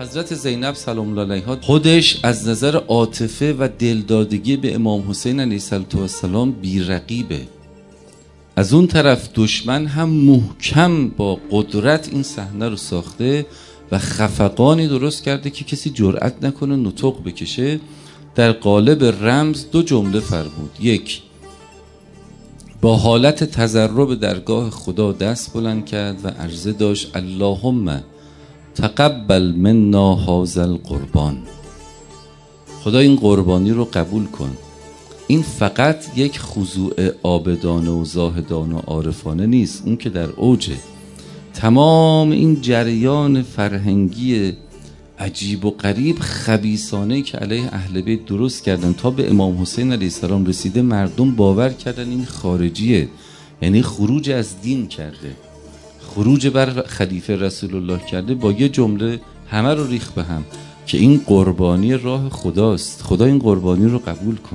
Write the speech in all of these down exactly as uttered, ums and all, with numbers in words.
حضرت زینب سلام الله علیها خودش از نظر عاطفه و دلدادگی به امام حسین علیه السلام بی‌رقیبه. از اون طرف دشمن هم محکم با قدرت این صحنه رو ساخته و خفقانی درست کرده که کسی جرأت نکنه نطق بکشه. در قالب رمز دو جمله فرمود. یک، با حالت تضرع به درگاه خدا دست بلند کرد و عرضه داشت اللهم تقبل منا هذا القربان، خدا این قربانی رو قبول کن. این فقط یک خضوع عابدانه و زاهدانه و عارفانه نیست، اون که در اوجه. تمام این جریان فرهنگی عجیب و غریب خبیثانه که علیه اهل بیت درست کردن تا به امام حسین علیه السلام رسیده، مردم باور کردن این خارجیه، یعنی خروج از دین کرده، خروج بر خلیفه رسول الله کرده. با یه جمله همه رو ریخ به هم که این قربانی راه خداست، خدا این قربانی رو قبول کن.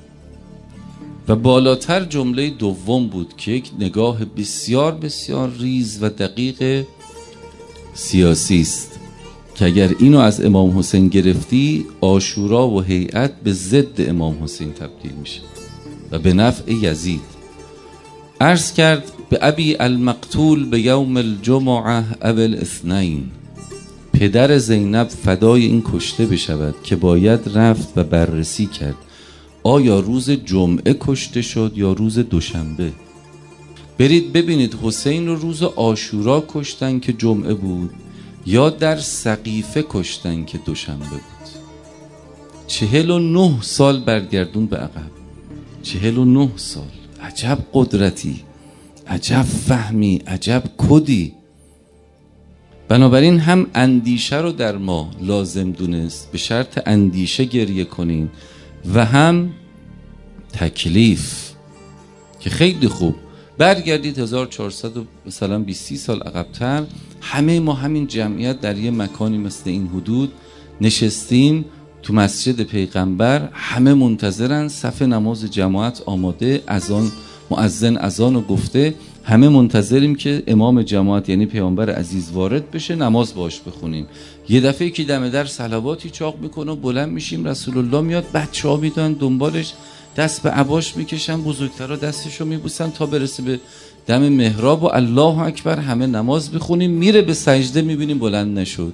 و بالاتر جمله دوم بود که یک نگاه بسیار بسیار ریز و دقیق سیاسی است که اگر اینو از امام حسین گرفتی، عاشورا و هیئت به ضد امام حسین تبدیل میشه و به نفع یزید. عرض کرد به ابی المقتول به یوم الجمعه او الاثنین، پدر زینب فدای این کشته بشود که باید رفت و بررسی کرد آیا روز جمعه کشته شد یا روز دوشنبه. برید ببینید حسین رو روز عاشورا کشتن که جمعه بود یا در سقیفه کشتن که دوشنبه بود. چهل و نه سال برگردون به عقب، چهل و نه سال. عجب قدرتی، عجب فهمی، عجب کدی. بنابراین هم اندیشه رو در ما لازم دونست، به شرط اندیشه گریه کنین، و هم تکلیف که خیلی خوب. برگردید هزار و چهارصد مثلا بیست سال عقب‌تر، همه ما همین جمعیت در یه مکانی مثل این حدود نشستیم تو مسجد پیغمبر، همه منتظرن، صف نماز جماعت آماده، اذان مؤذن اذانو گفته، همه منتظریم که امام جماعت یعنی پیامبر عزیز وارد بشه، نماز باش بخونیم. یه دفعه که دم در صلواتی چاق میکنه، بلند میشیم، رسول الله میاد، بچه‌ها میدن دنبالش، دست به عباش میکشن، بزرگترها دستشو میبوسن تا برسه به دم محراب و الله اکبر همه نماز بخونیم. میره به سجده، میبینیم بلند نشد.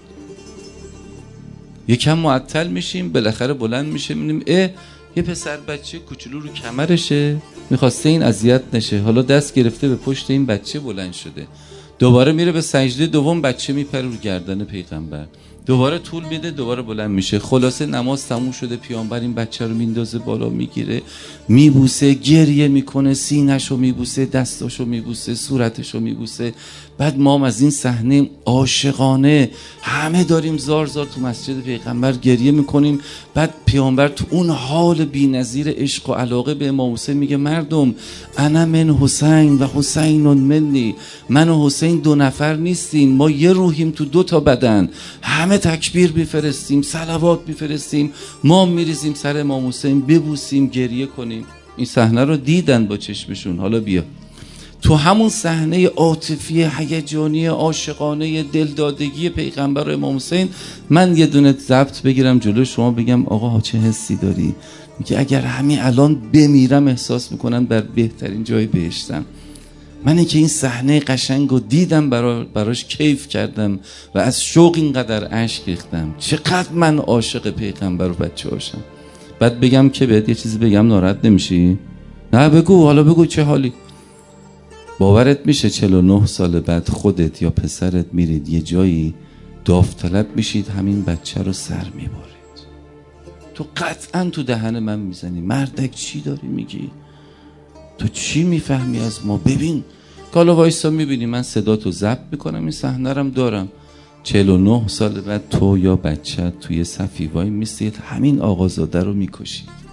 یکم معطل میشیم، بالاخره بلند میشه، میبینیم اه یه پسر بچه کوچولو رو کمرشه، میخواسته این اذیت نشه، حالا دست گرفته به پشت این بچه بلند شده. دوباره میره به سجده دوم، بچه میپره رو گردن پیغمبر، دوباره طول میده، دوباره بلند میشه. خلاصه نماز تموم شده، پیامبر این بچه رو میندازه بالا، میگیره، میبوسه، گریه میکنه، سینه‌شو میبوسه، دستاشو میبوسه، صورتشو میبوسه. بعد ما هم از این صحنه عاشقانه همه داریم زار زار تو مسجد پیغمبر گریه میکنیم. بعد پیامبر تو اون حال بی‌نظیر عشق و علاقه به امام حسین میگه مردم انا من حسین و حسین منی، من و حسین دو نفر نیستیم، ما یه روحیم تو دو تا بدن. همه تکبیر میفرستیم، صلوات میفرستیم، ما میریزیم سر امام حسین ببوسیم، گریه کنیم. این صحنه رو دیدن با چشمشون. حالا بیا تو همون صحنه عاطفی هیجانی عاشقانه دلدادگی پیغمبر و امام حسین، من یه دونه ضبط بگیرم جلوی شما بگم آقا چه حسی داری؟ میگه اگر همین الان بمیرم احساس میکنم در بهترین جای بهشتم. من که این صحنه قشنگو دیدم، برا براش کیف کردم و از شوق اینقدر اشک ریختم. چقدر من عاشق پیغمبر و بچه هاشم. بعد بگم که بهت یه چیزی بگم ناراحت نمیشی؟ نه بگو، حالا بگو چه حالی؟ باورت میشه چهل و نه سال بعد خودت یا پسرت میرید یه جایی داوطلب میشید همین بچه رو سر میبارید، تو قطعا تو دهن من میزنی مردک چی داری میگی؟ تو چی میفهمی از ما؟ ببین کالا وایسا میبینی من صدا تو ضبط میکنم، این صحنه رم دارم. چهل و نه سال بعد تو یا بچه توی صفی وای میستید همین آقازاده رو میکشید.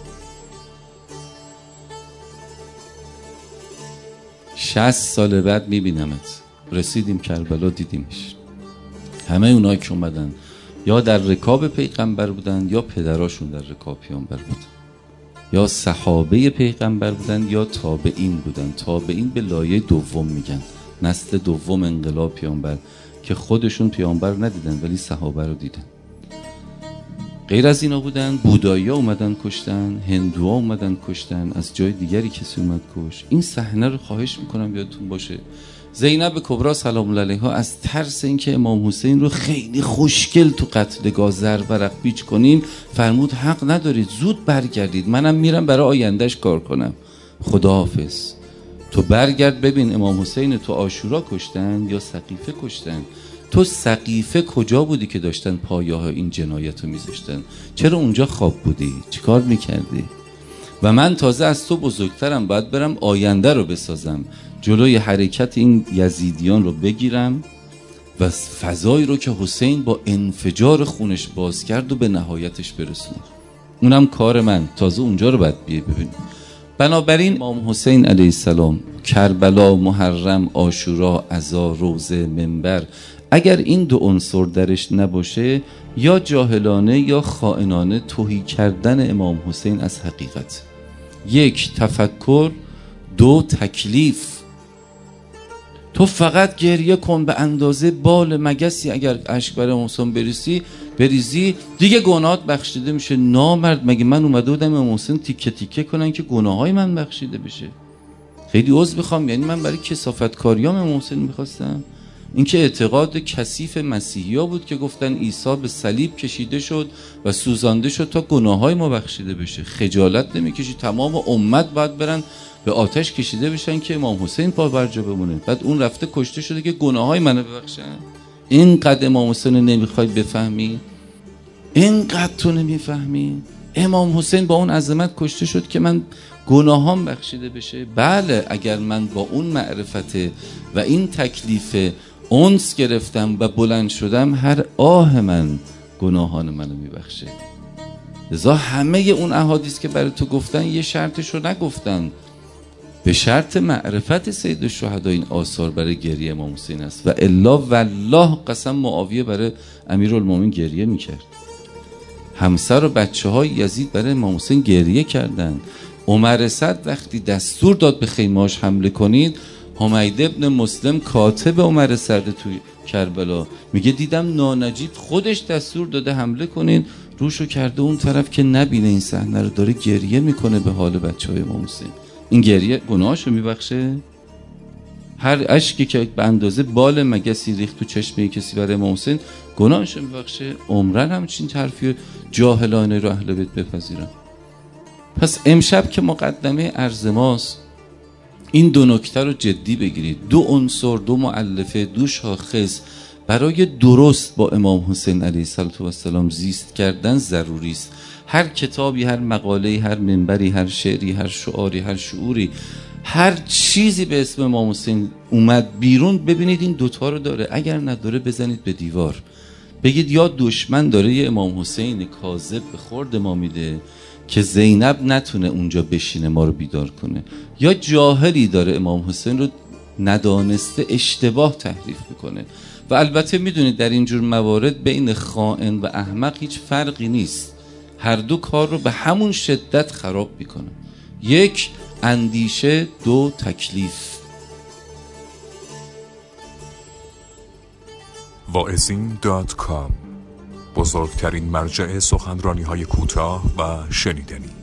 شصت سال بعد میبینمت، رسیدیم کربلا دیدیمش. همه اونایی که اومدن یا در رکاب پیغمبر بودن یا پدراشون در رکاب پیغمبر بودن، یا صحابه پیغمبر بودن یا تابعین بودن. تابعین به لایه دوم میگن، نسل دوم انقلاب پیغمبر که خودشون پیامبر ندیدن ولی صحابه رو دیدن. غیر از اینا بودن بودایی‌ها اومدن کشتن، هندوها اومدن کشتن، از جای دیگری کسی اومد کش. این صحنه رو خواهش میکنم یادتون باشه. زینب کبرا سلام الله علیها از ترس اینکه امام حسین رو خیلی خوشگل تو قتلگاه زرورق پیچ کنیم فرمود حق ندارید، زود برگردید، منم میرم برای آیندهش کار کنم، خداحافظ. تو برگرد ببین امام حسین تو عاشورا کشتن یا سقیفه کشتن. تو سقیفه کجا بودی که داشتن پایه‌ها این جنایت رو میذاشتن؟ چرا اونجا خواب بودی؟ چیکار میکردی؟ و من تازه از تو بزرگترم، باید برم آینده رو بسازم، جلوی حرکت این یزیدیان رو بگیرم و فضایی رو که حسین با انفجار خونش باز کرد و به نهایتش برسونم. اونم کار من، تازه اونجا رو باید بیه ببینیم. بنابراین امام حسین علیه السلام، کربلا، محرم، عاشورا، عزا، روزه، منبر، اگر این دو عنصر درش نباشه یا جاهلانه یا خائنانه توهی کردن امام حسین از حقیقت. یک تفکر، دو تکلیف. تو فقط گریه کن به اندازه بال مگسی، اگر اشک برای امام حسین بریزی بریزی دیگه گناهات بخشیده میشه. نامرد، مگه من اومده بودم امام حسین تیکه تیکه کنن که گناههای من بخشیده بشه؟ خیلی عذر میخوام، یعنی من برای کثافت کاریام امام حسین میخواستم؟ این که اعتقاد کثیف مسیحی‌ها بود که گفتن عیسی به صلیب کشیده شد و سوزانده شد تا گناههای ما بخشیده بشه. خجالت نمیکشی؟ تمام امت باید برن به آتش کشیده بشن که امام حسین پا بر جا بمونه. بعد اون رفته کشته شده که گناههای منو ببخشن. اینقدر امام حسین نمیخوای بفهمی؟ اینقدر تو نمیفهمی؟ امام حسین با اون عظمت کشته شد که من گناهام بخشیده بشه. بله، اگر من با اون معرفت و این تکلیف انس گرفتم و بلند شدم، هر آه من گناهان منو میبخشه. لذا همه اون احادیث که برای تو گفتن یه شرطش رو نگفتن، به شرط معرفت سید الشهدا این آثار برای گریه امام حسین است. و الا والله قسم معاویه برای امیرالمومنین گریه میکرد، همسر و بچه های یزید برای امام حسین گریه کردند. عمر سعد وقتی دستور داد به خیمه‌اش حمله کنید، حمید ابن مسلم کاتب عمر سعد توی کربلا میگه دیدم نانجیب خودش دستور داده حمله کنین، روشو کرده اون طرف که نبینه این صحنه رو، داره گریه میکنه به حال بچهای امام حسین. این گریه گناهاشو میبخشه؟ هر اشکی که به اندازه بال مگسی ریخت تو چشم کسی برای امام حسین گناهاشو میبخشه؟ عمرن همچین حرفی جاهلانه رو اهل بیت بپذیرن. پس امشب که مقدمه عرض ماست، این دو نکته رو جدی بگیرید. دو عنصر، دو مؤلفه، دو شاخص برای درست با امام حسین علیه السلام زیست کردن ضروری است. هر کتابی، هر مقاله‌ای، هر منبری، هر شعری، هر شعاری، هر شعوری، هر چیزی به اسم امام حسین اومد بیرون، ببینید این دوتا رو داره. اگر نداره بزنید به دیوار، بگید یا دشمن داره یه امام حسین کاذب به خورد ما میده که زینب نتونه اونجا بشینه ما رو بیدار کنه، یا جاهلی داره امام حسین رو ندانسته اشتباه تحریف میکنه. و البته میدونید در اینجور موارد بین خائن و احمق هیچ فرقی نیست، هر دو کار رو به همون شدت خراب میکنه. یک اندیشه، دو تکلیف. واعظین دات کام، بزرگترین مرجع سخنرانی های کوتاه و شنیدنی.